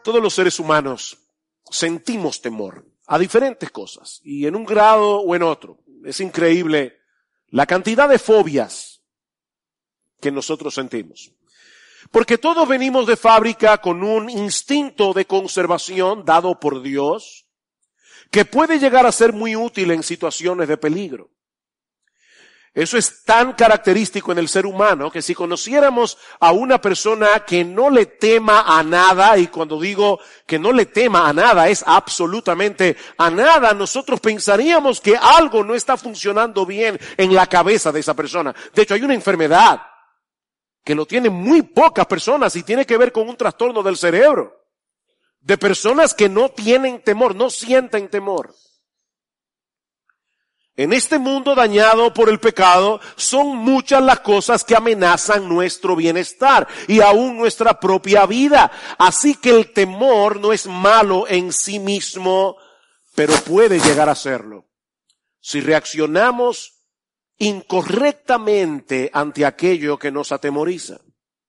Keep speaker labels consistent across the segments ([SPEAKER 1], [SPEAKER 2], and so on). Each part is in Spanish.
[SPEAKER 1] Todos los seres humanos sentimos temor a diferentes cosas y en un grado o en otro. Es increíble la cantidad de fobias que nosotros sentimos. Porque todos venimos de fábrica con un instinto de conservación dado por Dios que puede llegar a ser muy útil en situaciones de peligro. Eso es tan característico en el ser humano que si conociéramos a una persona que no le tema a nada, y cuando digo que no le tema a nada, es absolutamente a nada, nosotros pensaríamos que algo no está funcionando bien en la cabeza de esa persona. De hecho, hay una enfermedad que lo tienen muy pocas personas y tiene que ver con un trastorno del cerebro. De personas que no tienen temor, no sienten temor. En este mundo dañado por el pecado, son muchas las cosas que amenazan nuestro bienestar y aún nuestra propia vida. Así que el temor no es malo en sí mismo, pero puede llegar a serlo si reaccionamos incorrectamente ante aquello que nos atemoriza.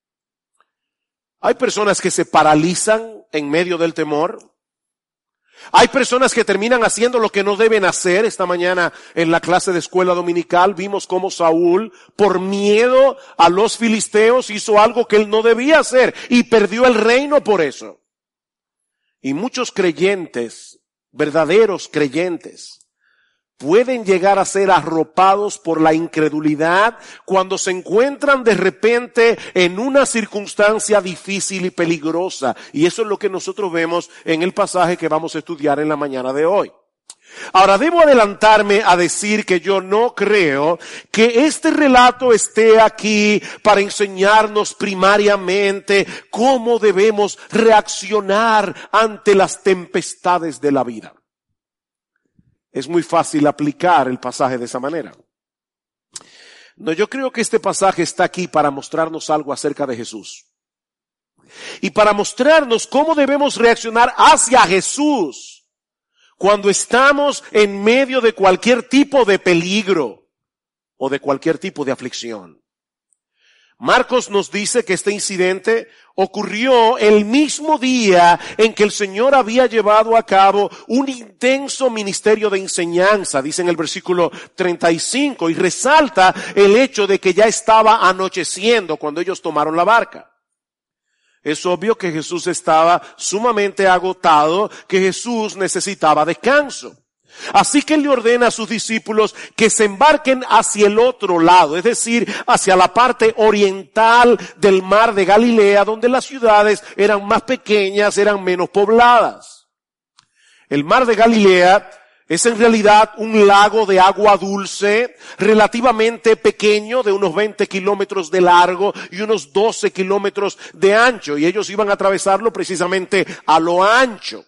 [SPEAKER 1] Hay personas que se paralizan en medio del temor. Hay personas que terminan haciendo lo que no deben hacer. Esta mañana en la clase de escuela dominical vimos cómo Saúl, por miedo a los filisteos, hizo algo que él no debía hacer y perdió el reino por eso. Y muchos creyentes, verdaderos creyentes, pueden llegar a ser arropados por la incredulidad cuando se encuentran de repente en una circunstancia difícil y peligrosa. Y eso es lo que nosotros vemos en el pasaje que vamos a estudiar en la mañana de hoy. Ahora, debo adelantarme a decir que yo no creo que este relato esté aquí para enseñarnos primariamente cómo debemos reaccionar ante las tempestades de la vida. Es muy fácil aplicar el pasaje de esa manera. No, yo creo que este pasaje está aquí para mostrarnos algo acerca de Jesús. Y para mostrarnos cómo debemos reaccionar hacia Jesús cuando estamos en medio de cualquier tipo de peligro o de cualquier tipo de aflicción. Marcos nos dice que este incidente ocurrió el mismo día en que el Señor había llevado a cabo un intenso ministerio de enseñanza, dice en el versículo 35, y resalta el hecho de que ya estaba anocheciendo cuando ellos tomaron la barca. Es obvio que Jesús estaba sumamente agotado, que Jesús necesitaba descanso. Así que Él le ordena a sus discípulos que se embarquen hacia el otro lado, es decir, hacia la parte oriental del mar de Galilea, donde las ciudades eran más pequeñas, eran menos pobladas. El mar de Galilea es en realidad un lago de agua dulce, relativamente pequeño, de unos 20 kilómetros de largo y unos 12 kilómetros de ancho, y ellos iban a atravesarlo precisamente a lo ancho.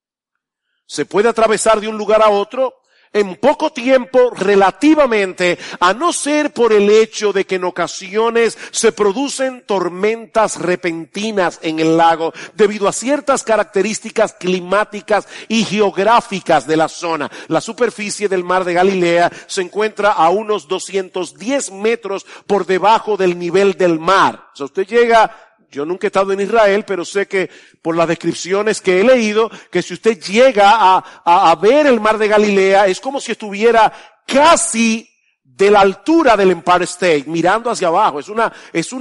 [SPEAKER 1] Se puede atravesar de un lugar a otro en poco tiempo relativamente, a no ser por el hecho de que en ocasiones se producen tormentas repentinas en el lago debido a ciertas características climáticas y geográficas de la zona. La superficie del mar de Galilea se encuentra a unos 210 metros por debajo del nivel del mar. O sea, usted llega... Yo nunca he estado en Israel, pero sé que por las descripciones que he leído, que si usted llega a ver el mar de Galilea, es como si estuviera casi de la altura del Empire State, mirando hacia abajo. Es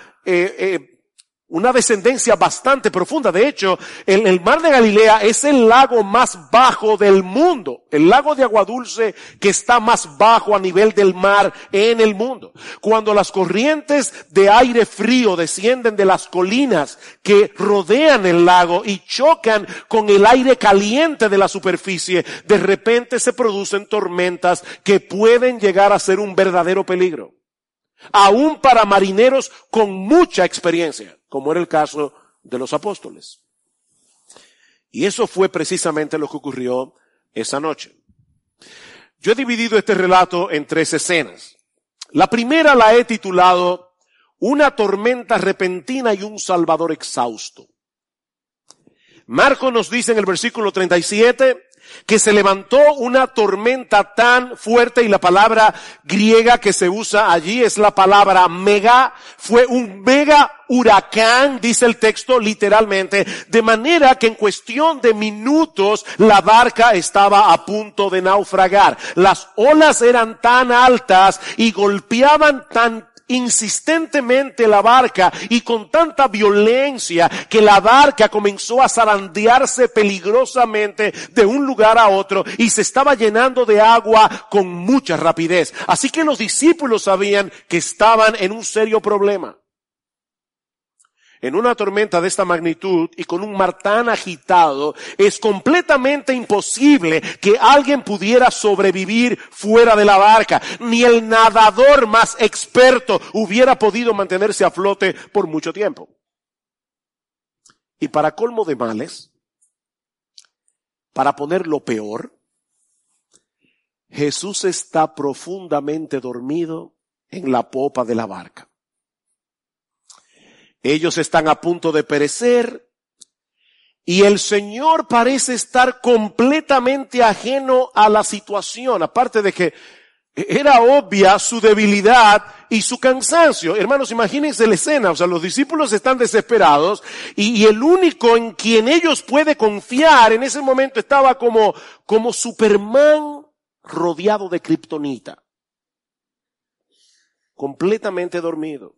[SPEAKER 1] una descendencia bastante profunda. De hecho, el mar de Galilea es el lago más bajo del mundo. El lago de agua dulce que está más bajo a nivel del mar en el mundo. Cuando las corrientes de aire frío descienden de las colinas que rodean el lago y chocan con el aire caliente de la superficie, de repente se producen tormentas que pueden llegar a ser un verdadero peligro. Aún para marineros con mucha experiencia, como era el caso de los apóstoles. Y eso fue precisamente lo que ocurrió esa noche. Yo he dividido este relato en 3 escenas. La primera la he titulado Una tormenta repentina y un Salvador exhausto. Marcos nos dice en el versículo 37 que se levantó una tormenta tan fuerte, y la palabra griega que se usa allí es la palabra mega, fue un mega huracán, dice el texto literalmente, de manera que en cuestión de minutos la barca estaba a punto de naufragar. Las olas eran tan altas y golpeaban tan insistentemente la barca y con tanta violencia que la barca comenzó a zarandearse peligrosamente de un lugar a otro y se estaba llenando de agua con mucha rapidez. Así que los discípulos sabían que estaban en un serio problema. En una tormenta de esta magnitud y con un mar tan agitado, es completamente imposible que alguien pudiera sobrevivir fuera de la barca. Ni el nadador más experto hubiera podido mantenerse a flote por mucho tiempo. Y para colmo de males, para ponerlo peor, Jesús está profundamente dormido en la popa de la barca. Ellos están a punto de perecer y el Señor parece estar completamente ajeno a la situación, aparte de que era obvia su debilidad y su cansancio. Hermanos, imagínense la escena, o sea, los discípulos están desesperados y el único en quien ellos pueden confiar en ese momento estaba como Superman rodeado de kriptonita, completamente dormido.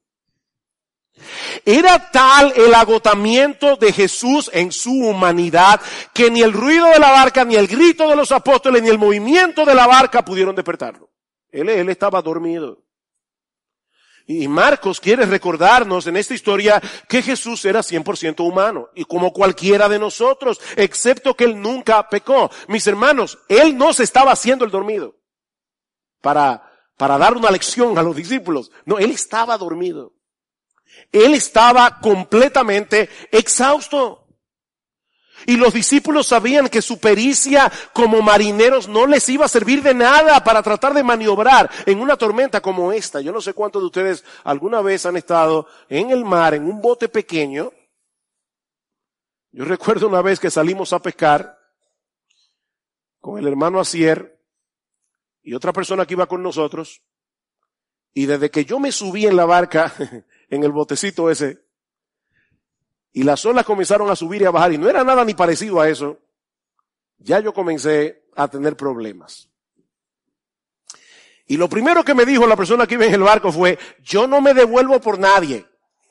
[SPEAKER 1] Era tal el agotamiento de Jesús en su humanidad que ni el ruido de la barca, ni el grito de los apóstoles, ni el movimiento de la barca pudieron despertarlo. Él estaba dormido. Y Marcos quiere recordarnos en esta historia que Jesús era 100% humano y como cualquiera de nosotros, excepto que él nunca pecó. Mis hermanos, él no se estaba haciendo el dormido para dar una lección a los discípulos. No, él estaba dormido. Él estaba completamente exhausto. Y los discípulos sabían que su pericia como marineros no les iba a servir de nada para tratar de maniobrar en una tormenta como esta. Yo no sé cuántos de ustedes alguna vez han estado en el mar, en un bote pequeño. Yo recuerdo una vez que salimos a pescar con el hermano Asier y otra persona que iba con nosotros. Y desde que yo me subí en la barca, en el botecito ese, y las olas comenzaron a subir y a bajar, y no era nada ni parecido a eso, ya yo comencé a tener problemas. Y lo primero que me dijo la persona que iba en el barco fue, yo no me devuelvo por nadie.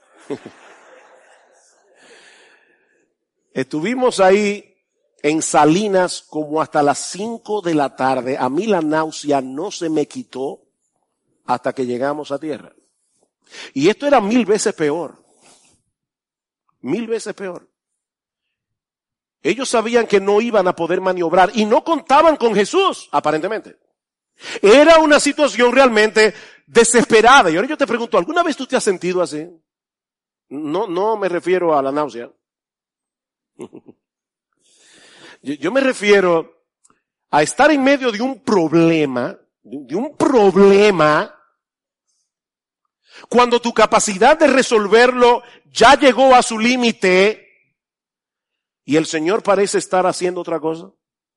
[SPEAKER 1] Estuvimos ahí en Salinas como hasta las 5 de la tarde. A mí la náusea no se me quitó hasta que llegamos a tierra. Y esto era 1000 veces peor. 1000 veces peor. Ellos sabían que no iban a poder maniobrar y no contaban con Jesús, aparentemente. Era una situación realmente desesperada. Y ahora yo te pregunto, ¿alguna vez tú te has sentido así? No me refiero a la náusea. Yo me refiero a estar en medio de un problema, cuando tu capacidad de resolverlo ya llegó a su límite y el Señor parece estar haciendo otra cosa.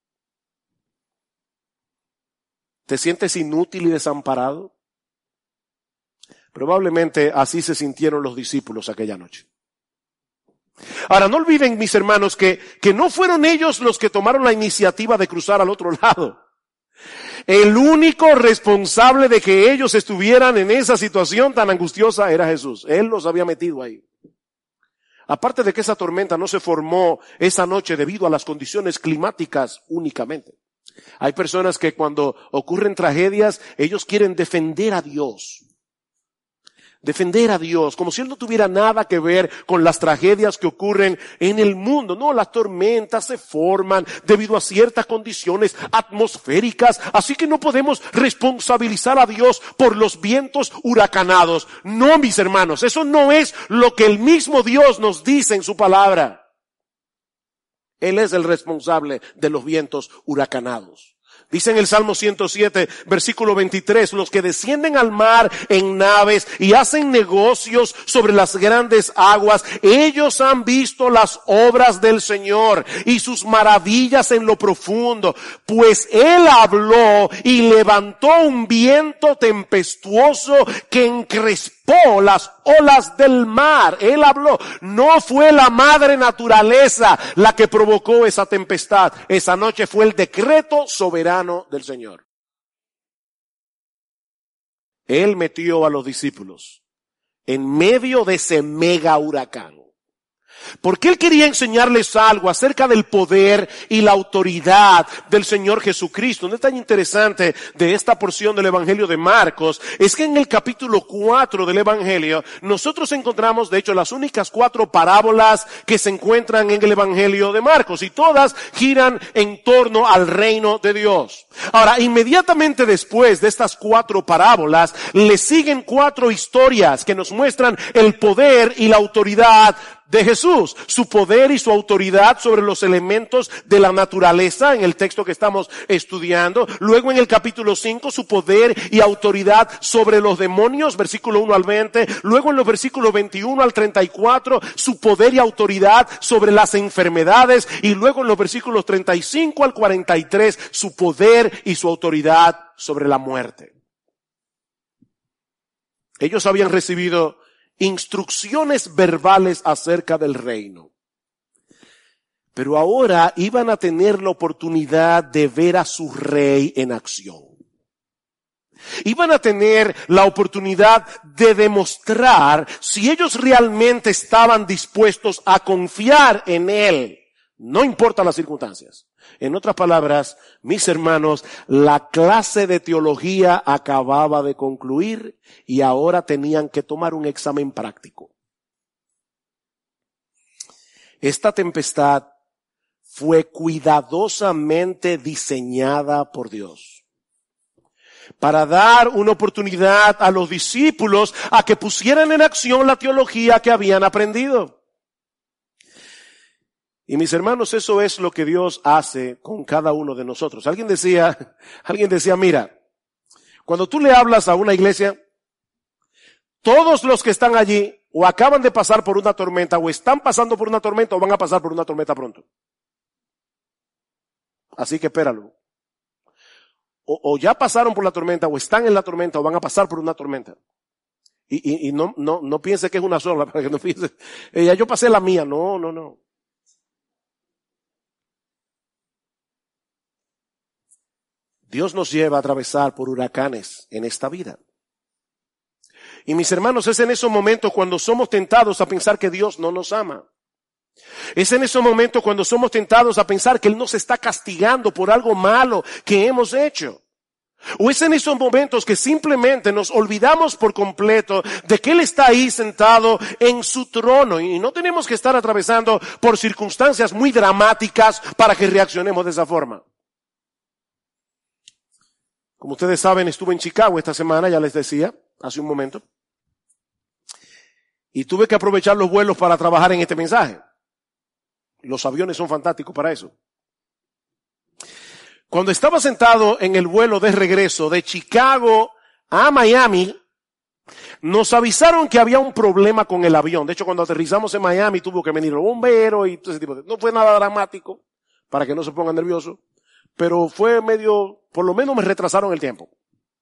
[SPEAKER 1] ¿Te sientes inútil y desamparado? Probablemente así se sintieron los discípulos aquella noche. Ahora, no olviden, mis hermanos, que no fueron ellos los que tomaron la iniciativa de cruzar al otro lado. El único responsable de que ellos estuvieran en esa situación tan angustiosa era Jesús. Él los había metido ahí. Aparte de que esa tormenta no se formó esa noche debido a las condiciones climáticas únicamente. Hay personas que cuando ocurren tragedias, ellos quieren defender a Dios. Defender a Dios, como si Él no tuviera nada que ver con las tragedias que ocurren en el mundo. No, las tormentas se forman debido a ciertas condiciones atmosféricas, así que no podemos responsabilizar a Dios por los vientos huracanados. No, mis hermanos, eso no es lo que el mismo Dios nos dice en su palabra. Él es el responsable de los vientos huracanados. Dice en el Salmo 107, versículo 23, los que descienden al mar en naves y hacen negocios sobre las grandes aguas, ellos han visto las obras del Señor y sus maravillas en lo profundo, pues Él habló y levantó un viento tempestuoso que encrespó las olas del mar. Él habló. No fue la madre naturaleza la que provocó esa tempestad. Esa noche fue el decreto soberano del Señor. Él metió a los discípulos en medio de ese mega huracán. Porque Él quería enseñarles algo acerca del poder y la autoridad del Señor Jesucristo. Un detalle interesante de esta porción del Evangelio de Marcos es que en el capítulo 4 del Evangelio nosotros encontramos, de hecho, las únicas 4 parábolas que se encuentran en el Evangelio de Marcos, y todas giran en torno al reino de Dios. Ahora, inmediatamente después de estas 4 parábolas, le siguen 4 historias que nos muestran el poder y la autoridad de Jesús, su poder y su autoridad sobre los elementos de la naturaleza en el texto que estamos estudiando. Luego en el capítulo 5 su poder y autoridad sobre los demonios, versículo 1 al 20. Luego en los versículos 21 al 34 su poder y autoridad sobre las enfermedades. Y luego en los versículos 35 al 43 su poder y su autoridad sobre la muerte. Ellos habían recibido instrucciones verbales acerca del reino. Pero ahora iban a tener la oportunidad de ver a su rey en acción. Iban a tener la oportunidad de demostrar si ellos realmente estaban dispuestos a confiar en Él. No importa las circunstancias. En otras palabras, mis hermanos, la clase de teología acababa de concluir y ahora tenían que tomar un examen práctico. Esta tempestad fue cuidadosamente diseñada por Dios para dar una oportunidad a los discípulos a que pusieran en acción la teología que habían aprendido. Y mis hermanos, eso es lo que Dios hace con cada uno de nosotros. Alguien decía, mira, cuando tú le hablas a una iglesia, todos los que están allí o acaban de pasar por una tormenta o están pasando por una tormenta o van a pasar por una tormenta pronto. Así que espéralo. O ya pasaron por la tormenta o están en la tormenta o van a pasar por una tormenta. Y no piense que es una sola, para que no piense, ya yo pasé la mía. No. Dios nos lleva a atravesar por huracanes en esta vida. Y mis hermanos, es en esos momentos cuando somos tentados a pensar que Dios no nos ama. Es en esos momentos cuando somos tentados a pensar que Él nos está castigando por algo malo que hemos hecho. O es en esos momentos que simplemente nos olvidamos por completo de que Él está ahí sentado en su trono y no tenemos que estar atravesando por circunstancias muy dramáticas para que reaccionemos de esa forma. Como ustedes saben, estuve en Chicago esta semana, ya les decía, hace un momento. Y tuve que aprovechar los vuelos para trabajar en este mensaje. Los aviones son fantásticos para eso. Cuando estaba sentado en el vuelo de regreso de Chicago a Miami, nos avisaron que había un problema con el avión. De hecho, cuando aterrizamos en Miami tuvo que venir los bomberos y todo ese tipo de cosas. No fue nada dramático, para que no se pongan nerviosos. Pero fue medio, por lo menos me retrasaron el tiempo.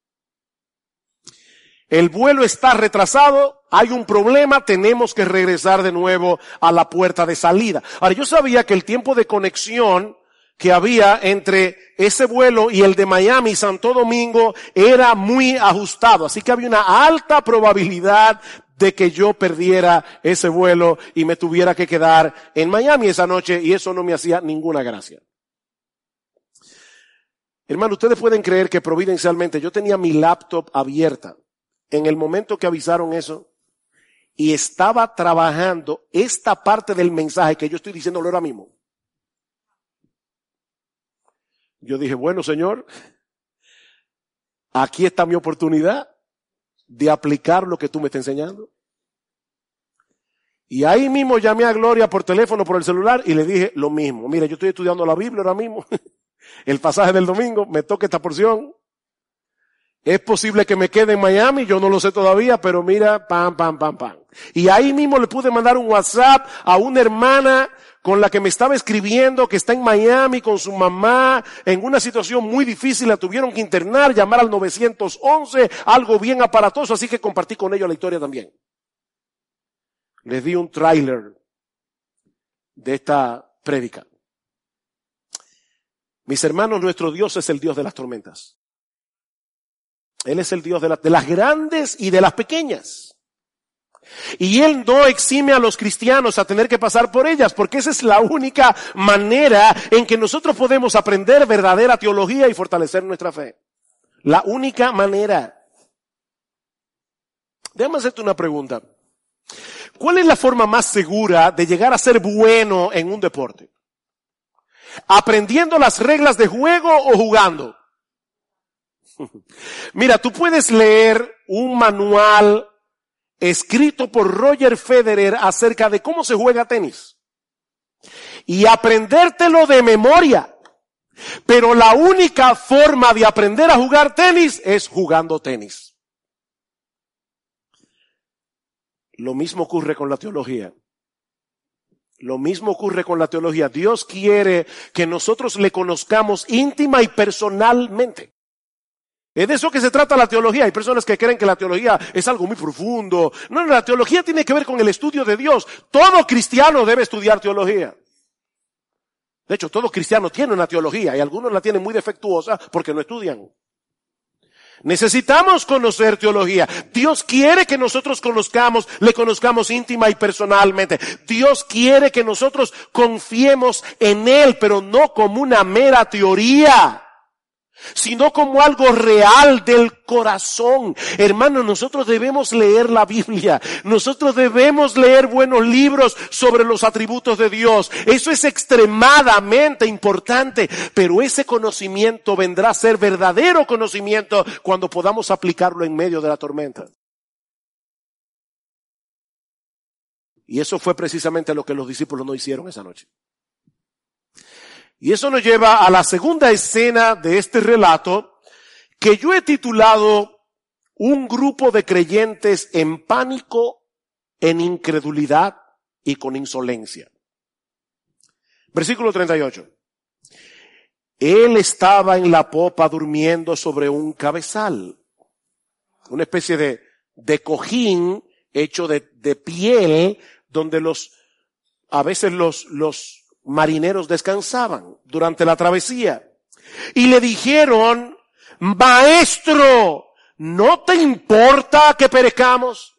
[SPEAKER 1] El vuelo está retrasado, hay un problema, tenemos que regresar de nuevo a la puerta de salida. Ahora, yo sabía que el tiempo de conexión que había entre ese vuelo y el de Miami y Santo Domingo era muy ajustado, así que había una alta probabilidad de que yo perdiera ese vuelo y me tuviera que quedar en Miami esa noche, y eso no me hacía ninguna gracia. Hermano, ustedes pueden creer que providencialmente yo tenía mi laptop abierta en el momento que avisaron eso y estaba trabajando esta parte del mensaje que yo estoy diciéndolo ahora mismo. Yo dije, bueno, Señor, aquí está mi oportunidad de aplicar lo que tú me estás enseñando. Y ahí mismo llamé a Gloria por teléfono, por el celular, y le dije lo mismo. Mira, yo estoy estudiando la Biblia ahora mismo. el pasaje del domingo, me toca esta porción. Es posible que me quede en Miami, yo no lo sé todavía, pero mira, pam. Y ahí mismo le pude mandar un WhatsApp a una hermana con la que me estaba escribiendo, que está en Miami con su mamá, en una situación muy difícil, la tuvieron que internar, llamar al 911, algo bien aparatoso, así que compartí con ellos la historia también. Les di un tráiler de esta prédica. Mis hermanos, nuestro Dios es el Dios de las tormentas. Él es el Dios de las grandes y de las pequeñas. Y Él no exime a los cristianos a tener que pasar por ellas, porque esa es la única manera en que nosotros podemos aprender verdadera teología y fortalecer nuestra fe. La única manera. Déjame hacerte una pregunta. ¿Cuál es la forma más segura de llegar a ser bueno en un deporte? ¿Aprendiendo las reglas de juego o jugando? Mira, tú puedes leer un manual escrito por Roger Federer acerca de cómo se juega tenis y aprendértelo de memoria. Pero la única forma de aprender a jugar tenis es jugando tenis. Lo mismo ocurre con la teología. Lo mismo ocurre con la teología. Dios quiere que nosotros le conozcamos íntima y personalmente. Es de eso que se trata la teología. Hay personas que creen que la teología es algo muy profundo. No, la teología tiene que ver con el estudio de Dios. Todo cristiano debe estudiar teología. De hecho, todo cristiano tiene una teología y algunos la tienen muy defectuosa porque no estudian. Necesitamos conocer teología. Dios quiere que nosotros le conozcamos íntima y personalmente. Dios quiere que nosotros confiemos en Él, pero no como una mera teoría, sino como algo real del corazón. Hermanos, nosotros debemos leer la Biblia. Nosotros debemos leer buenos libros sobre los atributos de Dios. Eso es extremadamente importante, pero ese conocimiento vendrá a ser verdadero conocimiento cuando podamos aplicarlo en medio de la tormenta. Y eso fue precisamente lo que los discípulos no hicieron esa noche. Y eso nos lleva a la segunda escena de este relato, que yo he titulado Un grupo de creyentes en pánico, en incredulidad y con insolencia. Versículo 38. Él estaba en la popa durmiendo sobre un cabezal, una especie de cojín hecho de piel, donde a veces los marineros descansaban durante la travesía. Y le dijeron: Maestro, ¿no te importa que perezcamos?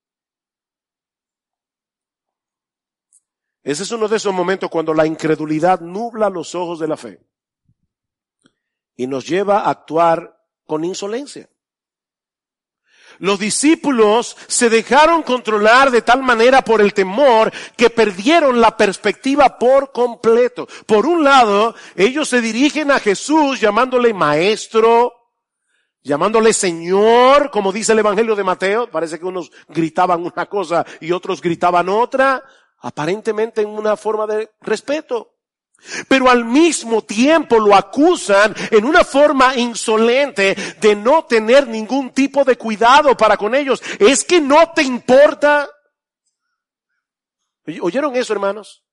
[SPEAKER 1] Ese es uno de esos momentos cuando la incredulidad nubla los ojos de la fe y nos lleva a actuar con insolencia. Los discípulos se dejaron controlar de tal manera por el temor que perdieron la perspectiva por completo. Por un lado, ellos se dirigen a Jesús llamándole maestro, llamándole Señor, como dice el Evangelio de Mateo. Parece que unos gritaban una cosa y otros gritaban otra, aparentemente en una forma de respeto. Pero al mismo tiempo lo acusan en una forma insolente de no tener ningún tipo de cuidado para con ellos. ¿Es que no te importa? ¿Oyeron eso, hermanos?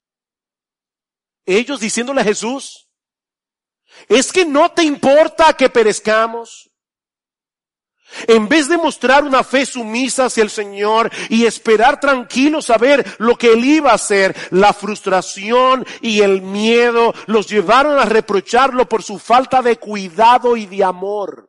[SPEAKER 1] Ellos diciéndole a Jesús: ¿es que no te importa que perezcamos? En vez de mostrar una fe sumisa hacia el Señor y esperar tranquilos a ver lo que Él iba a hacer, la frustración y el miedo los llevaron a reprocharlo por su falta de cuidado y de amor.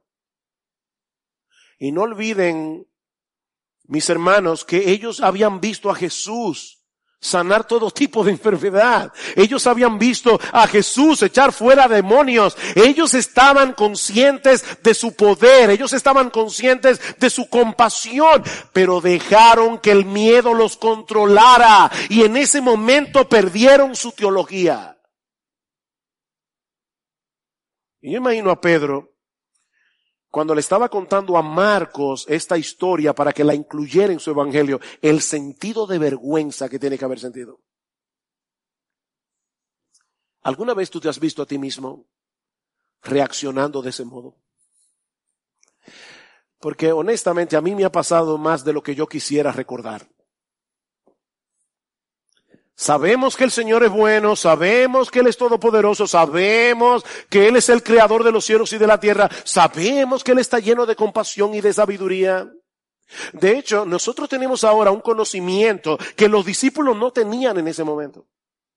[SPEAKER 1] Y no olviden, mis hermanos, que ellos habían visto a Jesús sanar todo tipo de enfermedad. Ellos habían visto a Jesús echar fuera demonios. Ellos estaban conscientes de su poder. Ellos estaban conscientes de su compasión. Pero dejaron que el miedo los controlara. Y en ese momento perdieron su teología. Y yo imagino a Pedro cuando le estaba contando a Marcos esta historia para que la incluyera en su evangelio, el sentido de vergüenza que tiene que haber sentido. ¿Alguna vez tú te has visto a ti mismo reaccionando de ese modo? Porque honestamente a mí me ha pasado más de lo que yo quisiera recordar. Sabemos que el Señor es bueno, sabemos que Él es todopoderoso, sabemos que Él es el creador de los cielos y de la tierra, sabemos que Él está lleno de compasión y de sabiduría. De hecho, nosotros tenemos ahora un conocimiento que los discípulos no tenían en ese momento.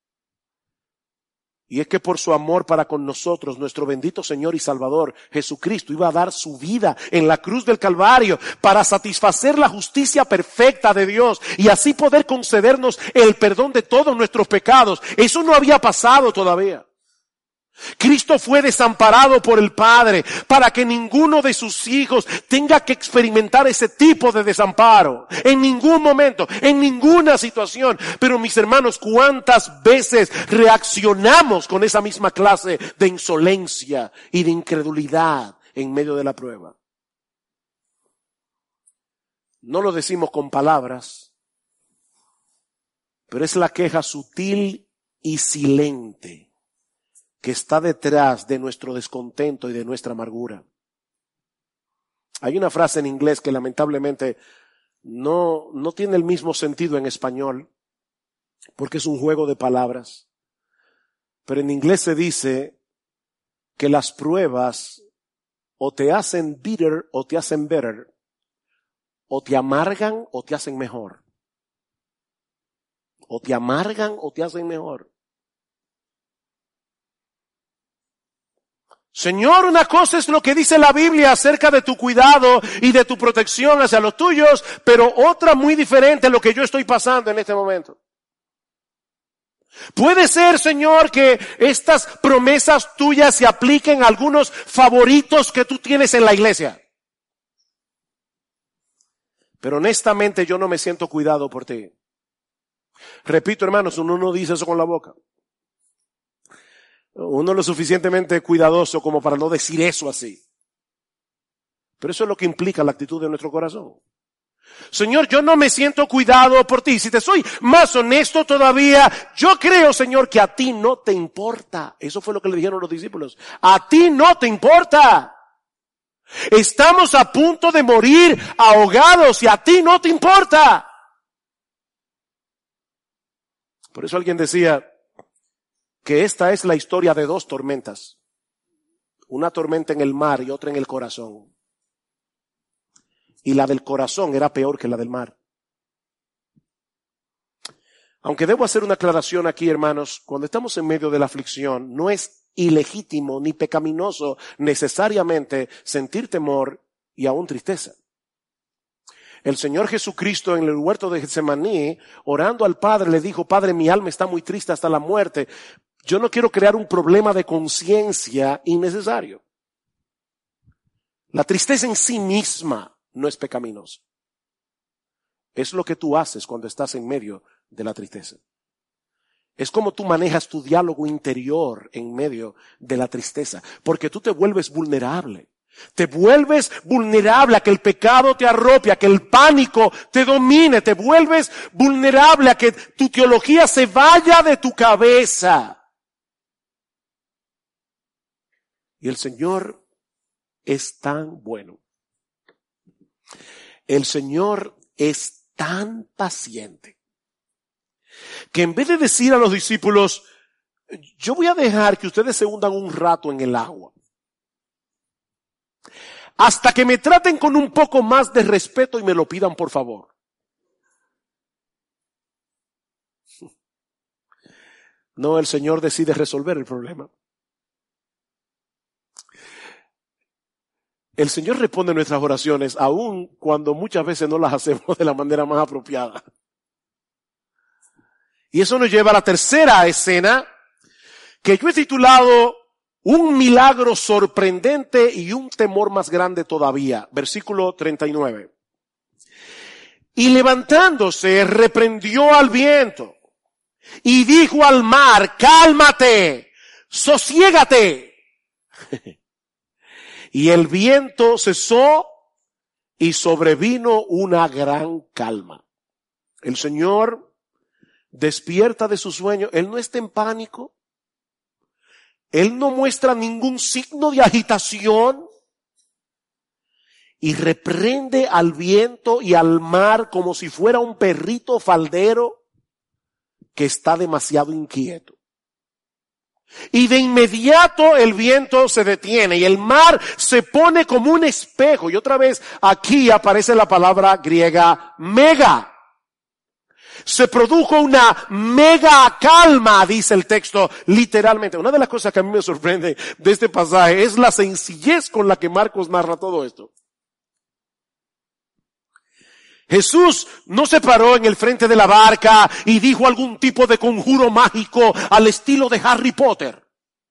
[SPEAKER 1] Y es que por su amor para con nosotros, nuestro bendito Señor y Salvador, Jesucristo, iba a dar su vida en la cruz del Calvario para satisfacer la justicia perfecta de Dios y así poder concedernos el perdón de todos nuestros pecados. Eso no había pasado todavía. Cristo fue desamparado por el Padre para que ninguno de sus hijos tenga que experimentar ese tipo de desamparo. En ningún momento, en ninguna situación. Pero mis hermanos, ¿cuántas veces reaccionamos con esa misma clase de insolencia y de incredulidad en medio de la prueba? No lo decimos con palabras, pero es la queja sutil y silente que está detrás de nuestro descontento y de nuestra amargura. Hay una frase en inglés que lamentablemente no tiene el mismo sentido en español, porque es un juego de palabras. Pero en inglés se dice que las pruebas o te hacen bitter o te hacen better, o te amargan o te hacen mejor. O te amargan o te hacen mejor. Señor, una cosa es lo que dice la Biblia acerca de tu cuidado y de tu protección hacia los tuyos, pero otra muy diferente a lo que yo estoy pasando en este momento. Puede ser, Señor, que estas promesas tuyas se apliquen a algunos favoritos que tú tienes en la iglesia. Pero honestamente yo no me siento cuidado por ti. Repito, hermanos, uno no dice eso con la boca. Uno es lo suficientemente cuidadoso como para no decir eso así. Pero eso es lo que implica la actitud de nuestro corazón. Señor, yo no me siento cuidado por ti. Si te soy más honesto todavía, yo creo, Señor, que a ti no te importa. Eso fue lo que le dijeron los discípulos. A ti no te importa. Estamos a punto de morir ahogados y a ti no te importa. Por eso alguien decía que esta es la historia de dos tormentas. Una tormenta en el mar y otra en el corazón. Y la del corazón era peor que la del mar. Aunque debo hacer una aclaración aquí, hermanos, cuando estamos en medio de la aflicción, no es ilegítimo ni pecaminoso necesariamente sentir temor y aún tristeza. El Señor Jesucristo en el huerto de Getsemaní, orando al Padre, le dijo: Padre, mi alma está muy triste hasta la muerte. Yo no quiero crear un problema de conciencia innecesario. La tristeza en sí misma no es pecaminosa. Es lo que tú haces cuando estás en medio de la tristeza. Es como tú manejas tu diálogo interior en medio de la tristeza, porque tú te vuelves vulnerable. Te vuelves vulnerable a que el pecado te arrope, a que el pánico te domine. Te vuelves vulnerable a que tu teología se vaya de tu cabeza. Y el Señor es tan bueno. El Señor es tan paciente que en vez de decir a los discípulos: yo voy a dejar que ustedes se hundan un rato en el agua, hasta que me traten con un poco más de respeto y me lo pidan por favor. No, el Señor decide resolver el problema. El Señor responde nuestras oraciones, aun cuando muchas veces no las hacemos de la manera más apropiada. Y eso nos lleva a la tercera escena, que yo he titulado Un milagro sorprendente y un temor más grande todavía. Versículo 39. Y levantándose, reprendió al viento y dijo al mar: cálmate, sosiégate. Y el viento cesó y sobrevino una gran calma. El Señor despierta de su sueño. Él no está en pánico. Él no muestra ningún signo de agitación y reprende al viento y al mar como si fuera un perrito faldero que está demasiado inquieto. Y de inmediato el viento se detiene y el mar se pone como un espejo. Y otra vez aquí aparece la palabra griega mega. Se produjo una mega calma, dice el texto literalmente. Una de las cosas que a mí me sorprende de este pasaje es la sencillez con la que Marcos narra todo esto. Jesús no se paró en el frente de la barca y dijo algún tipo de conjuro mágico al estilo de Harry Potter.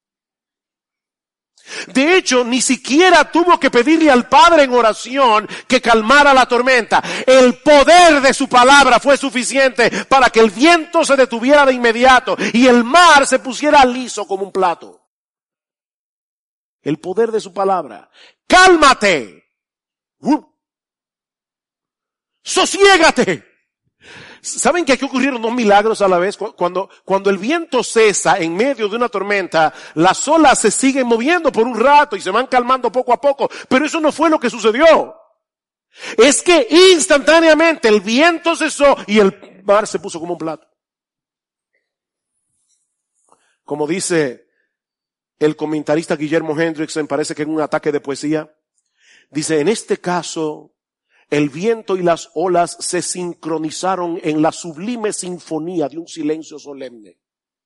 [SPEAKER 1] De hecho, ni siquiera tuvo que pedirle al Padre en oración que calmara la tormenta. El poder de su palabra fue suficiente para que el viento se detuviera de inmediato y el mar se pusiera liso como un plato. El poder de su palabra. ¡Cálmate! ¡Sosiégate! ¿Saben que aquí ocurrieron dos milagros a la vez? Cuando el viento cesa en medio de una tormenta, las olas se siguen moviendo por un rato y se van calmando poco a poco. Pero eso no fue lo que sucedió. Es que instantáneamente el viento cesó y el mar se puso como un plato. Como dice el comentarista Guillermo Hendrickson, parece que en un ataque de poesía, dice, en este caso, el viento y las olas se sincronizaron en la sublime sinfonía de un silencio solemne.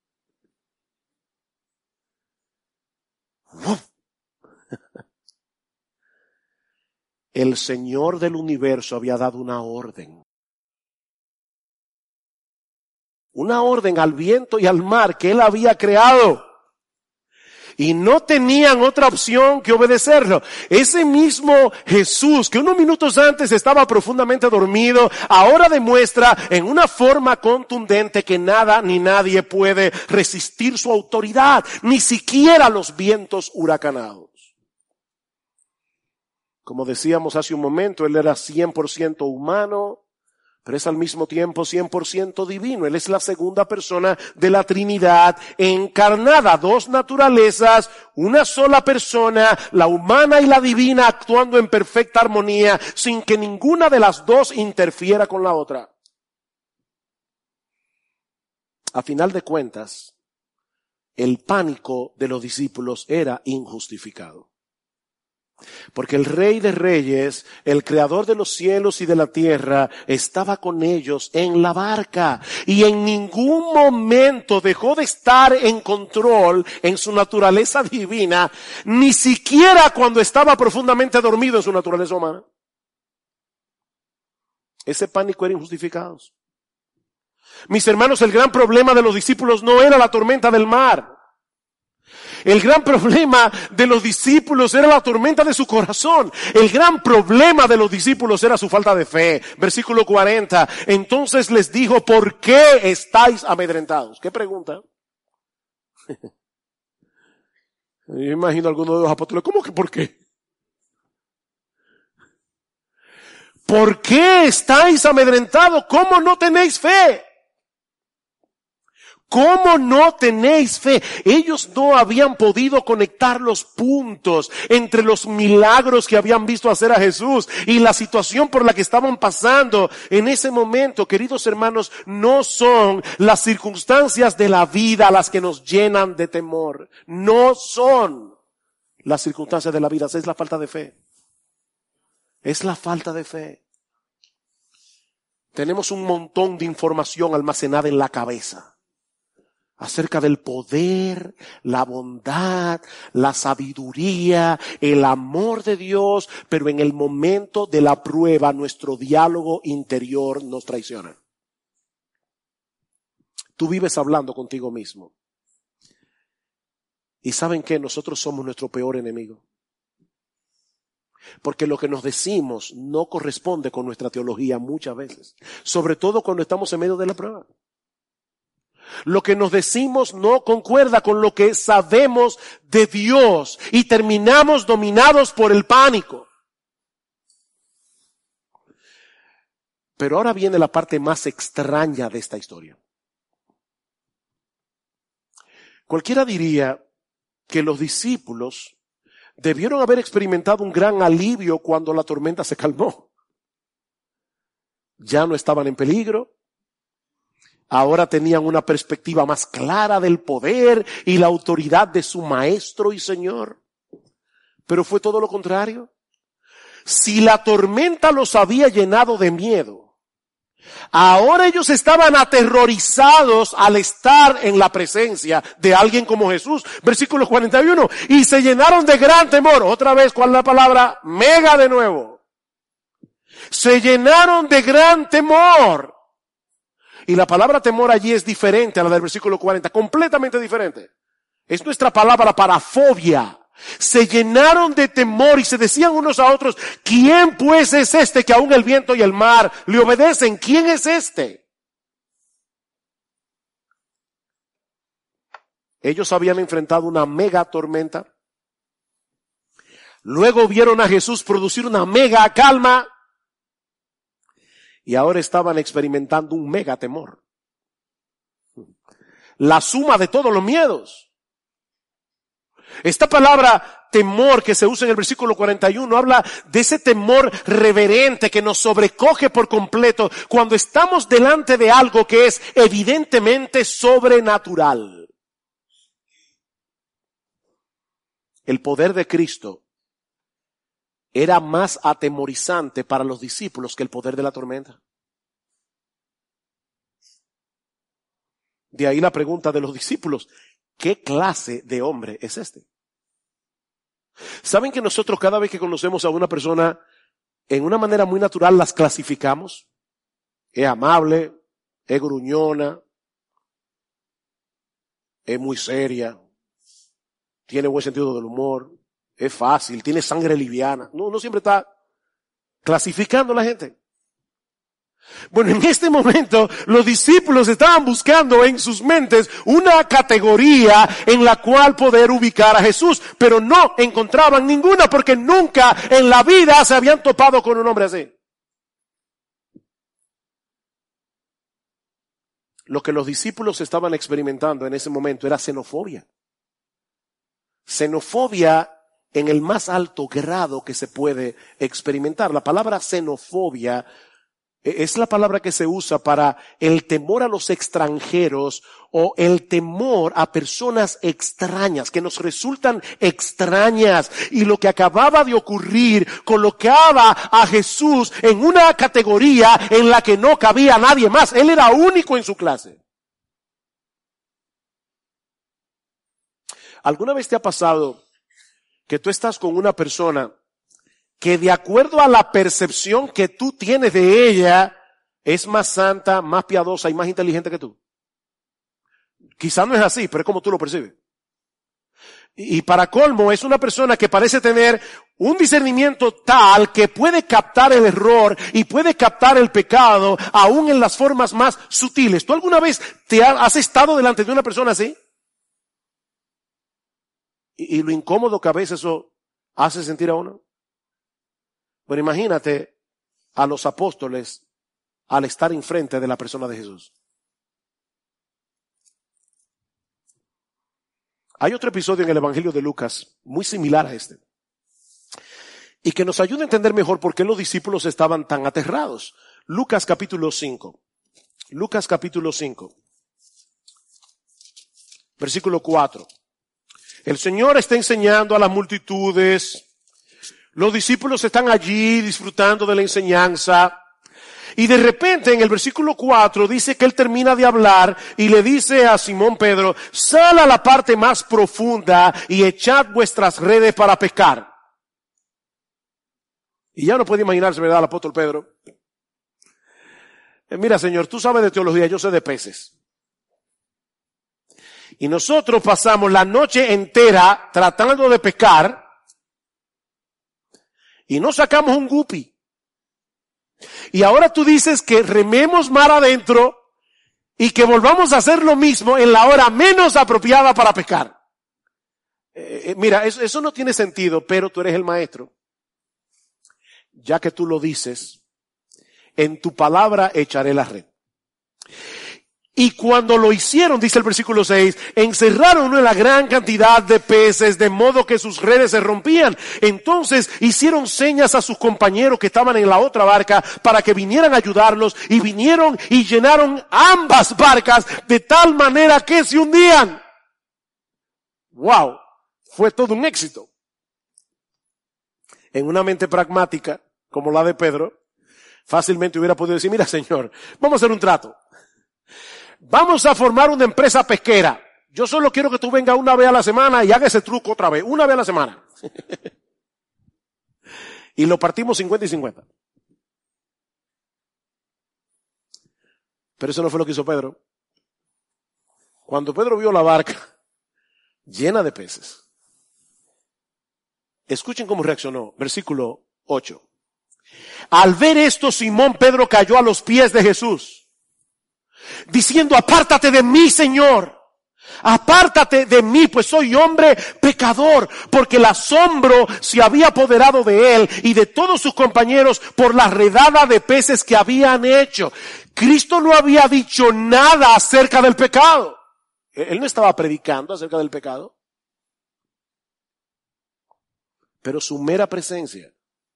[SPEAKER 1] El Señor del universo había dado una orden. Una orden al viento y al mar que Él había creado. Y no tenían otra opción que obedecerlo. Ese mismo Jesús que unos minutos antes estaba profundamente dormido, ahora demuestra en una forma contundente que nada ni nadie puede resistir su autoridad, ni siquiera los vientos huracanados. Como decíamos hace un momento, Él era 100% humano, pero es al mismo tiempo 100% divino. Él es la segunda persona de la Trinidad encarnada. Dos naturalezas, una sola persona, la humana y la divina actuando en perfecta armonía sin que ninguna de las dos interfiera con la otra. A final de cuentas, el pánico de los discípulos era injustificado. Porque el Rey de Reyes, el Creador de los cielos y de la tierra, estaba con ellos en la barca y en ningún momento dejó de estar en control en su naturaleza divina, ni siquiera cuando estaba profundamente dormido en su naturaleza humana. Ese pánico era injustificado. Mis hermanos, el gran problema de los discípulos no era la tormenta del mar. El gran problema de los discípulos era la tormenta de su corazón. El gran problema de los discípulos era su falta de fe. Versículo 40. Entonces les dijo, ¿por qué estáis amedrentados? ¿Qué pregunta? Yo imagino a alguno de los apóstoles, ¿cómo que por qué? ¿Por qué estáis amedrentados? ¿Cómo no tenéis fe? ¿Cómo no tenéis fe? Ellos no habían podido conectar los puntos entre los milagros que habían visto hacer a Jesús y la situación por la que estaban pasando en ese momento. Queridos hermanos, no son las circunstancias de la vida las que nos llenan de temor. No son las circunstancias de la vida, es la falta de fe. Es la falta de fe. Tenemos un montón de información almacenada en la cabeza acerca del poder, la bondad, la sabiduría, el amor de Dios, pero en el momento de la prueba nuestro diálogo interior nos traiciona. Tú vives hablando contigo mismo. ¿Y saben qué? Nosotros somos nuestro peor enemigo. Porque lo que nos decimos no corresponde con nuestra teología muchas veces. Sobre todo cuando estamos en medio de la prueba. Lo que nos decimos no concuerda con lo que sabemos de Dios y terminamos dominados por el pánico. Pero ahora viene la parte más extraña de esta historia. Cualquiera diría que los discípulos debieron haber experimentado un gran alivio cuando la tormenta se calmó. Ya no estaban en peligro. Ahora tenían una perspectiva más clara del poder y la autoridad de su Maestro y Señor. Pero fue todo lo contrario. Si la tormenta los había llenado de miedo, ahora ellos estaban aterrorizados al estar en la presencia de alguien como Jesús. Versículo 41. Y se llenaron de gran temor. Otra vez, ¿cuál es la palabra? Mega de nuevo. Se llenaron de gran temor. Y la palabra temor allí es diferente a la del versículo 40, completamente diferente. Es nuestra palabra para fobia. Se llenaron de temor y se decían unos a otros, ¿quién pues es este que aún el viento y el mar le obedecen? ¿Quién es este? Ellos habían enfrentado una mega tormenta. Luego vieron a Jesús producir una mega calma. Y ahora estaban experimentando un mega temor. La suma de todos los miedos. Esta palabra temor que se usa en el versículo 41 habla de ese temor reverente que nos sobrecoge por completo cuando estamos delante de algo que es evidentemente sobrenatural. El poder de Cristo era más atemorizante para los discípulos que el poder de la tormenta. De ahí la pregunta de los discípulos, ¿qué clase de hombre es este? ¿Saben que nosotros cada vez que conocemos a una persona, en una manera muy natural las clasificamos? Es amable, es gruñona, es muy seria, tiene buen sentido del humor, es fácil, tiene sangre liviana. No, uno siempre está clasificando a la gente. Bueno, en este momento los discípulos estaban buscando en sus mentes una categoría en la cual poder ubicar a Jesús, pero no encontraban ninguna porque nunca en la vida se habían topado con un hombre así. Lo que los discípulos estaban experimentando en ese momento era xenofobia. Xenofobia en el más alto grado que se puede experimentar. La palabra xenofobia es la palabra que se usa para el temor a los extranjeros o el temor a personas extrañas, que nos resultan extrañas. Y lo que acababa de ocurrir colocaba a Jesús en una categoría en la que no cabía nadie más. Él era único en su clase. ¿Alguna vez te ha pasado que tú estás con una persona que de acuerdo a la percepción que tú tienes de ella, es más santa, más piadosa y más inteligente que tú? Quizás no es así, pero es como tú lo percibes. Y para colmo, es una persona que parece tener un discernimiento tal que puede captar el error y puede captar el pecado aún en las formas más sutiles. ¿Tú alguna vez has estado delante de una persona así? Y lo incómodo que a veces eso hace sentir a uno. Bueno, imagínate a los apóstoles al estar enfrente de la persona de Jesús. Hay otro episodio en el Evangelio de Lucas muy similar a este y que nos ayuda a entender mejor por qué los discípulos estaban tan aterrados. Lucas capítulo 5. Lucas capítulo 5. Versículo 4. El Señor está enseñando a las multitudes. Los discípulos están allí disfrutando de la enseñanza. Y de repente en el versículo 4 dice que él termina de hablar y le dice a Simón Pedro, sal a la parte más profunda y echad vuestras redes para pescar. Y ya no puede imaginarse, ¿verdad, el apóstol Pedro? Mira, Señor, tú sabes de teología, yo sé de peces. Y nosotros pasamos la noche entera tratando de pescar y no sacamos un guppy. Y ahora tú dices que rememos mar adentro y que volvamos a hacer lo mismo en la hora menos apropiada para pescar. Mira, eso no tiene sentido, pero tú eres el maestro. Ya que tú lo dices, en tu palabra echaré la red. Y cuando lo hicieron, dice el versículo 6, encerraron una gran cantidad de peces, de modo que sus redes se rompían. Entonces hicieron señas a sus compañeros que estaban en la otra barca para que vinieran a ayudarlos, y vinieron y llenaron ambas barcas de tal manera que se hundían. ¡Wow! Fue todo un éxito. En una mente pragmática, como la de Pedro, fácilmente hubiera podido decir, mira, Señor, vamos a hacer un trato. Vamos a formar una empresa pesquera. Yo solo quiero que tú vengas una vez a la semana y haga ese truco otra vez, una vez a la semana. Y lo partimos 50 y 50. Pero eso no fue lo que hizo Pedro. Cuando Pedro vio la barca llena de peces, escuchen cómo reaccionó. Versículo 8. Al ver esto, Simón Pedro cayó a los pies de Jesús, diciendo, apártate de mí, Señor. Apártate de mí, pues soy hombre pecador, porque el asombro se había apoderado de él y de todos sus compañeros por la redada de peces que habían hecho. Cristo no había dicho nada acerca del pecado. Él no estaba predicando acerca del pecado. Pero su mera presencia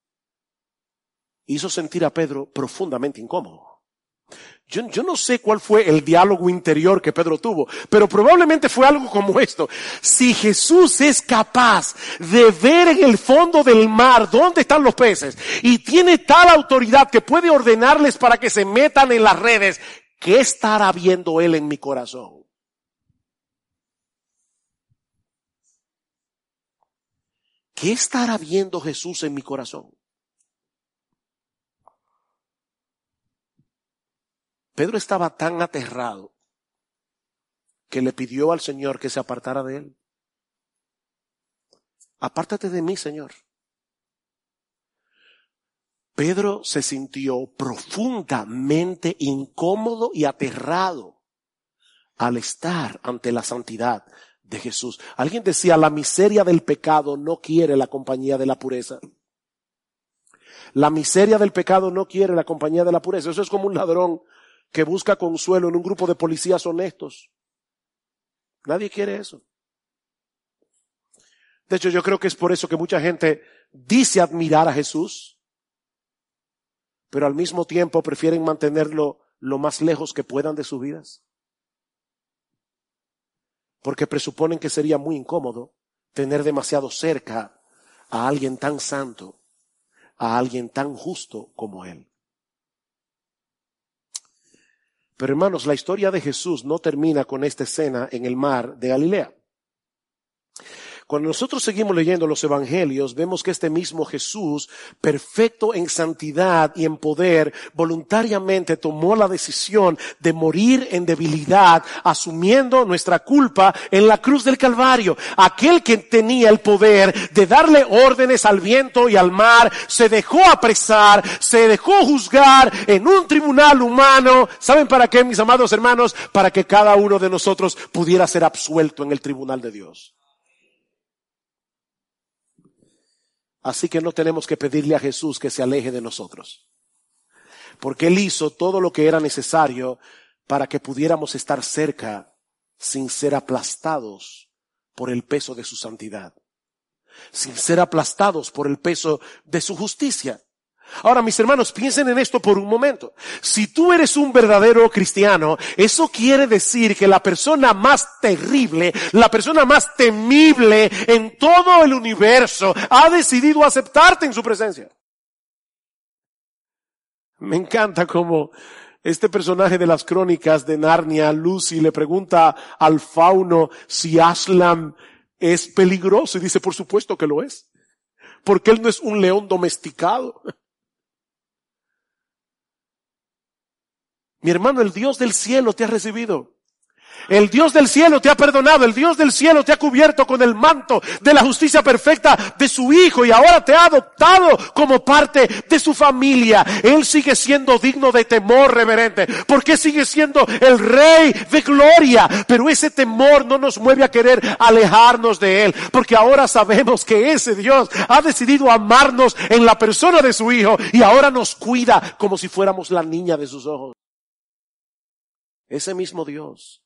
[SPEAKER 1] hizo sentir a Pedro profundamente incómodo. Yo no sé cuál fue el diálogo interior que Pedro tuvo, pero probablemente fue algo como esto. Si Jesús es capaz de ver en el fondo del mar dónde están los peces y tiene tal autoridad que puede ordenarles para que se metan en las redes, ¿qué estará viendo él en mi corazón? ¿Qué estará viendo Jesús en mi corazón? Pedro estaba tan aterrado que le pidió al Señor que se apartara de él. Apártate de mí, Señor. Pedro se sintió profundamente incómodo y aterrado al estar ante la santidad de Jesús. Alguien decía, la miseria del pecado no quiere la compañía de la pureza. La miseria del pecado no quiere la compañía de la pureza. Eso es como un ladrón que busca consuelo en un grupo de policías honestos. Nadie quiere eso. De hecho, yo creo que es por eso que mucha gente dice admirar a Jesús, pero al mismo tiempo prefieren mantenerlo lo más lejos que puedan de sus vidas. Porque presuponen que sería muy incómodo tener demasiado cerca a alguien tan santo, a alguien tan justo como Él. Pero hermanos, la historia de Jesús no termina con esta escena en el mar de Galilea. Cuando nosotros seguimos leyendo los evangelios, vemos que este mismo Jesús, perfecto en santidad y en poder, voluntariamente tomó la decisión de morir en debilidad, asumiendo nuestra culpa en la cruz del Calvario. Aquel que tenía el poder de darle órdenes al viento y al mar, se dejó apresar, se dejó juzgar en un tribunal humano. ¿Saben para qué, mis amados hermanos? Para que cada uno de nosotros pudiera ser absuelto en el tribunal de Dios. Así que no tenemos que pedirle a Jesús que se aleje de nosotros, porque Él hizo todo lo que era necesario para que pudiéramos estar cerca sin ser aplastados por el peso de su santidad, sin ser aplastados por el peso de su justicia. Ahora, mis hermanos, piensen en esto por un momento. Si tú eres un verdadero cristiano, eso quiere decir que la persona más terrible, la persona más temible en todo el universo ha decidido aceptarte en su presencia. Me encanta cómo este personaje de las crónicas de Narnia, Lucy, le pregunta al fauno si Aslan es peligroso y dice, por supuesto que lo es, porque él no es un león domesticado. Mi hermano, el Dios del cielo te ha recibido. El Dios del cielo te ha perdonado. El Dios del cielo te ha cubierto con el manto de la justicia perfecta de su Hijo y ahora te ha adoptado como parte de su familia. Él sigue siendo digno de temor reverente porque sigue siendo el Rey de gloria. Pero ese temor no nos mueve a querer alejarnos de Él, porque ahora sabemos que ese Dios ha decidido amarnos en la persona de su Hijo y ahora nos cuida como si fuéramos la niña de sus ojos. Ese mismo Dios.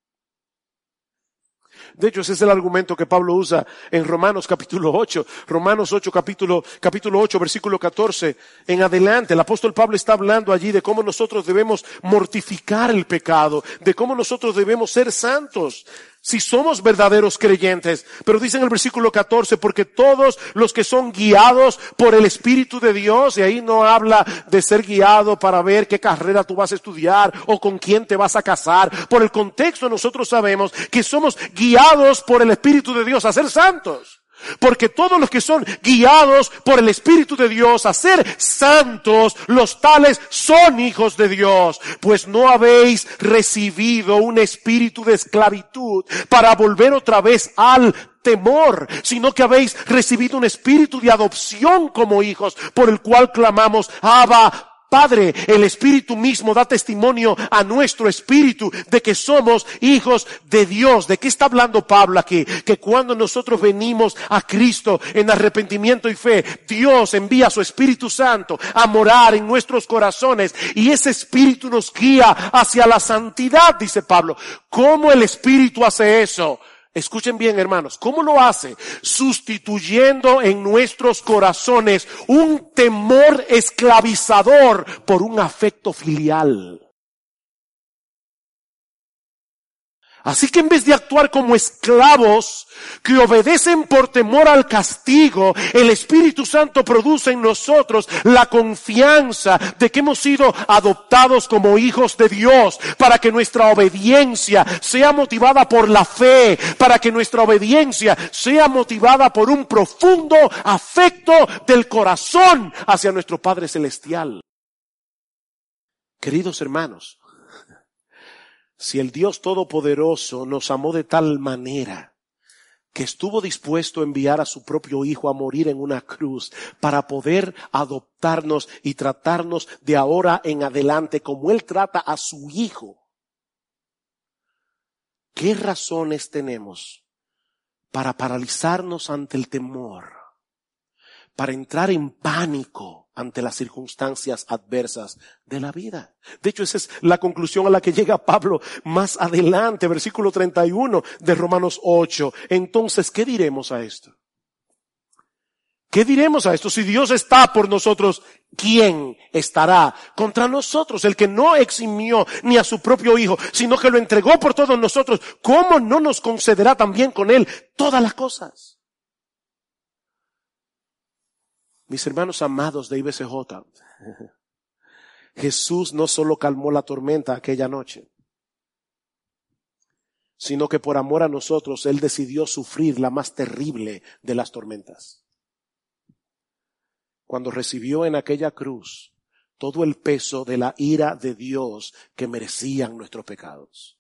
[SPEAKER 1] De hecho, ese es el argumento que Pablo usa en Romanos capítulo 8. Romanos 8, capítulo 8, versículo 14 en adelante. El apóstol Pablo está hablando allí de cómo nosotros debemos mortificar el pecado, de cómo nosotros debemos ser santos si somos verdaderos creyentes. Pero dice en el versículo 14, porque todos los que son guiados por el Espíritu de Dios, y ahí no habla de ser guiado para ver qué carrera tú vas a estudiar o con quién te vas a casar. Por el contexto nosotros sabemos que somos guiados por el Espíritu de Dios a ser santos. Porque todos los que son guiados por el Espíritu de Dios a ser santos, los tales son hijos de Dios. Pues no habéis recibido un espíritu de esclavitud para volver otra vez al temor, sino que habéis recibido un espíritu de adopción como hijos, por el cual clamamos, Abba, Padre. El Espíritu mismo da testimonio a nuestro espíritu de que somos hijos de Dios. ¿De qué está hablando Pablo aquí? Que cuando nosotros venimos a Cristo en arrepentimiento y fe, Dios envía a su Espíritu Santo a morar en nuestros corazones y ese Espíritu nos guía hacia la santidad, dice Pablo. ¿Cómo el Espíritu hace eso? Escuchen bien, hermanos, ¿cómo lo hace? Sustituyendo en nuestros corazones un temor esclavizador por un afecto filial. Así que en vez de actuar como esclavos que obedecen por temor al castigo, el Espíritu Santo produce en nosotros la confianza de que hemos sido adoptados como hijos de Dios, para que nuestra obediencia sea motivada por la fe, para que nuestra obediencia sea motivada por un profundo afecto del corazón hacia nuestro Padre Celestial. Queridos hermanos, si el Dios Todopoderoso nos amó de tal manera que estuvo dispuesto a enviar a su propio Hijo a morir en una cruz para poder adoptarnos y tratarnos de ahora en adelante como Él trata a su Hijo, ¿qué razones tenemos para paralizarnos ante el temor, para entrar en pánico ante las circunstancias adversas de la vida? De hecho, esa es la conclusión a la que llega Pablo más adelante, versículo 31 de Romanos 8. Entonces, ¿qué diremos a esto? ¿Qué diremos a esto? Si Dios está por nosotros, ¿quién estará contra nosotros? El que no eximió ni a su propio Hijo, sino que lo entregó por todos nosotros, ¿cómo no nos concederá también con Él todas las cosas? Mis hermanos amados de IBCJ, Jesús no solo calmó la tormenta aquella noche, sino que por amor a nosotros, Él decidió sufrir la más terrible de las tormentas. Cuando recibió en aquella cruz todo el peso de la ira de Dios que merecían nuestros pecados.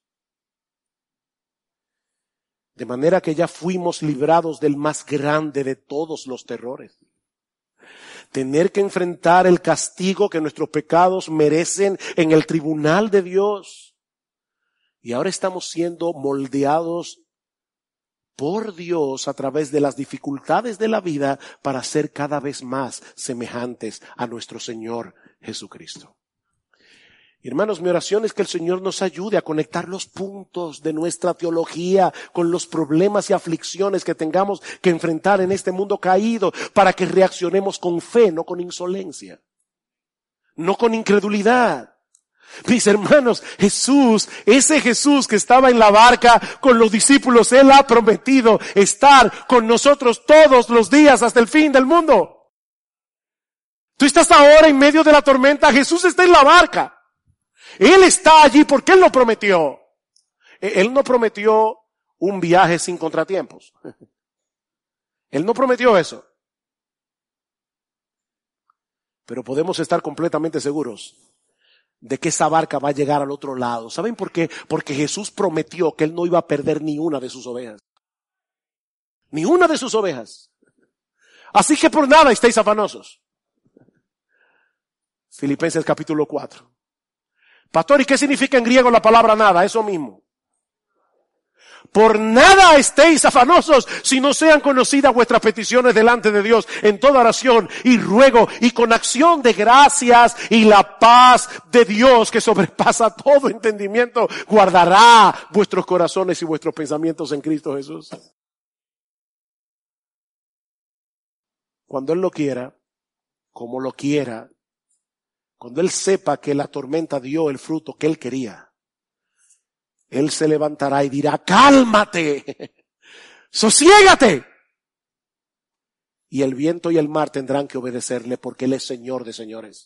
[SPEAKER 1] De manera que ya fuimos librados del más grande de todos los terrores. Tener que enfrentar el castigo que nuestros pecados merecen en el tribunal de Dios. Y ahora estamos siendo moldeados por Dios a través de las dificultades de la vida para ser cada vez más semejantes a nuestro Señor Jesucristo. Hermanos, mi oración es que el Señor nos ayude a conectar los puntos de nuestra teología con los problemas y aflicciones que tengamos que enfrentar en este mundo caído, para que reaccionemos con fe, no con insolencia, no con incredulidad. Mis hermanos, Jesús, ese Jesús que estaba en la barca con los discípulos, Él ha prometido estar con nosotros todos los días hasta el fin del mundo. Tú estás ahora en medio de la tormenta, Jesús está en la barca. Él está allí porque Él lo prometió. Él no prometió un viaje sin contratiempos. Él no prometió eso. Pero podemos estar completamente seguros de que esa barca va a llegar al otro lado. ¿Saben por qué? Porque Jesús prometió que Él no iba a perder ni una de sus ovejas. Ni una de sus ovejas. Así que por nada estéis afanosos. Filipenses capítulo 4. Pastor, ¿y qué significa en griego la palabra nada? Eso mismo. Por nada estéis afanosos, si no sean conocidas vuestras peticiones delante de Dios en toda oración y ruego y con acción de gracias, y la paz de Dios que sobrepasa todo entendimiento guardará vuestros corazones y vuestros pensamientos en Cristo Jesús. Cuando Él lo quiera, como lo quiera, cuando Él sepa que la tormenta dio el fruto que Él quería, Él se levantará y dirá: cálmate, sosiégate. Y el viento y el mar tendrán que obedecerle, porque Él es Señor de señores.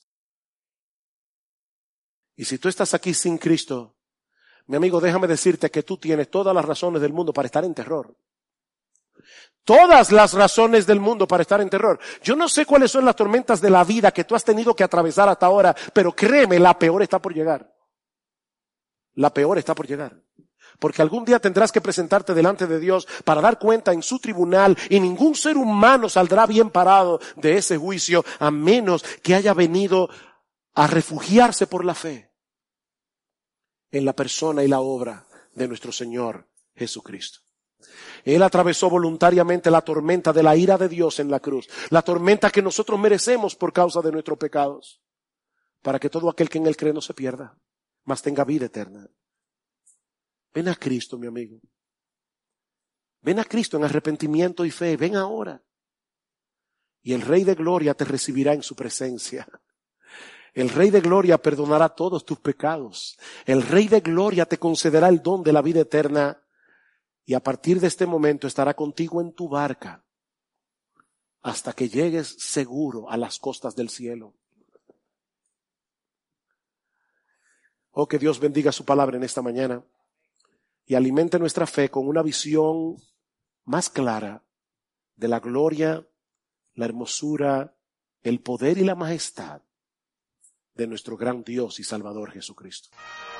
[SPEAKER 1] Y si tú estás aquí sin Cristo, mi amigo, déjame decirte que tú tienes todas las razones del mundo para estar en terror. Todas las razones del mundo para estar en terror. Yo no sé cuáles son las tormentas de la vida que tú has tenido que atravesar hasta ahora, pero créeme, la peor está por llegar. La peor está por llegar. Porque algún día tendrás que presentarte delante de Dios para dar cuenta en su tribunal, y ningún ser humano saldrá bien parado de ese juicio a menos que haya venido a refugiarse por la fe en la persona y la obra de nuestro Señor Jesucristo. Él atravesó voluntariamente la tormenta de la ira de Dios en la cruz, la tormenta que nosotros merecemos por causa de nuestros pecados, para que todo aquel que en Él cree no se pierda, mas tenga vida eterna. Ven a Cristo, mi amigo. Ven a Cristo en arrepentimiento y fe. Ven ahora. Y el Rey de Gloria te recibirá en su presencia. El Rey de Gloria perdonará todos tus pecados. El Rey de Gloria te concederá el don de la vida eterna. Y a partir de este momento estará contigo en tu barca hasta que llegues seguro a las costas del cielo. Oh, que Dios bendiga su palabra en esta mañana y alimente nuestra fe con una visión más clara de la gloria, la hermosura, el poder y la majestad de nuestro gran Dios y Salvador Jesucristo.